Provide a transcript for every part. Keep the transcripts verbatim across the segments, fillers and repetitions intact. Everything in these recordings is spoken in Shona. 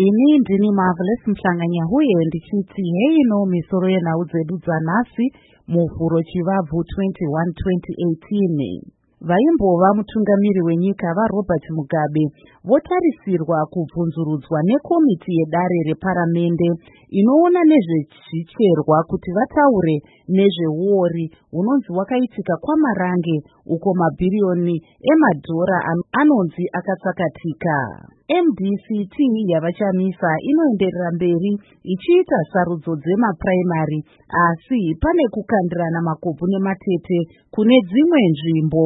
Ini ndini Marvelous Mhlanganya huye ndichiti hei no misoro yenhau dzedu dzanhasi muvhuro chivabvu twenty-one twenty eighteen. Vaimbova mutungamiri wenyika vaRobert Mugabe votarisirwa kubvunzurudzwa nekomiti yedare reparamende inoona nezvezvicherwa kuti vataure nezveuori hunonzi hwakaitika kwaMarange uko mabhiriyoni emadhora anonzi akatsakatika. M D C T yavachamisa inoenderera mberi ichiita sarudzo dzemapuraimari, asi pane kukandirana makobvu nematete kune dzimwe nzvimbo.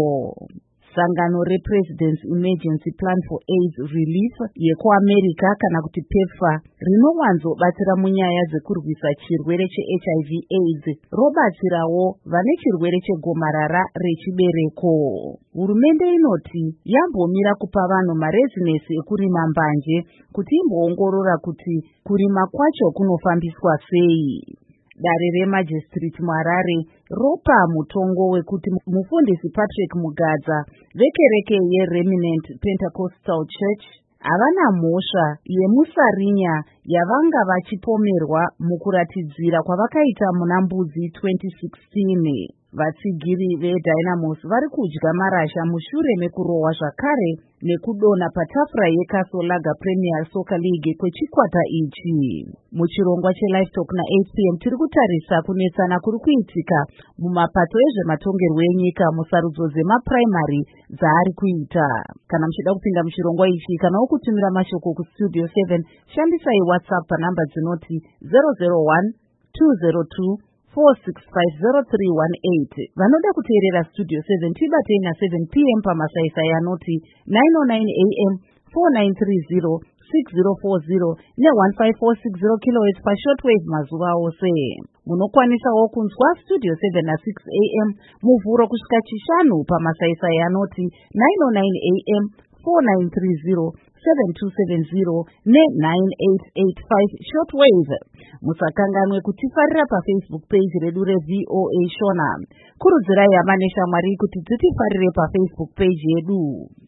Sangano rePresident's Emergency Plan for AIDS Relief yekuAmerica kana kuti PEPFAR rinowanzobatsira munyaya dzekurwisa chirwere cheH I V AIDS robatsirawo vane chirwere chegomarara rechibereko. Hurumende inoti yambomira kupa vanhu marezinesi ekurima mbanje kuti imboongorora kuti kurima kwacho kunofambiswa sei. Dare remajistrate muHarare ropa mutongo wekuti mufundisi Patrick Mugadza vekereke yeReminent Pentecostal Church havana mhosva yemusarinya yavanga vachipomerwa mukuratidzira kwavakaita muna Mbudzi twenty sixteen. Vatsigiri veDynamos vari kudya marasha mushure mekurohwa zvakare nekudonha patafura yeKasolaga Premier Soccer League kwechikwata ichi. Muchirongwa cheLive Talk na-eight p m tiri kutarisa kunetsana kuri kuitika mumapato ezvematongerwo enyika musarudzo dzemapuraimari dzaari kuita. Kana muchida kupinda muchirongwa ichi kana wokutumira mashoko kustudio seven, shandisai WhatsApp panhamba dzinoti zero zero one two zero two four six five zero three one eight. Vanoda kuteerera Studio seven tibatei na seven p m pamasaisai anoti nine oh nine a m four nine three zero six zero four zero ne one five four six zero kilohertz pashortwave mazuva ose. Munokwanisawo kunzwa Studio seven na six a m muvhuro kusvika chishanu pamasaisai anoti nine oh nine a m four nine three zero seven two seven zero ne nine eight eight five shortwave. Musakanganwe kutifarira paFacebook page redu reV O A Shona. Kurudzirai hama neshamwari kuti dzitifarire paFacebook page yedu.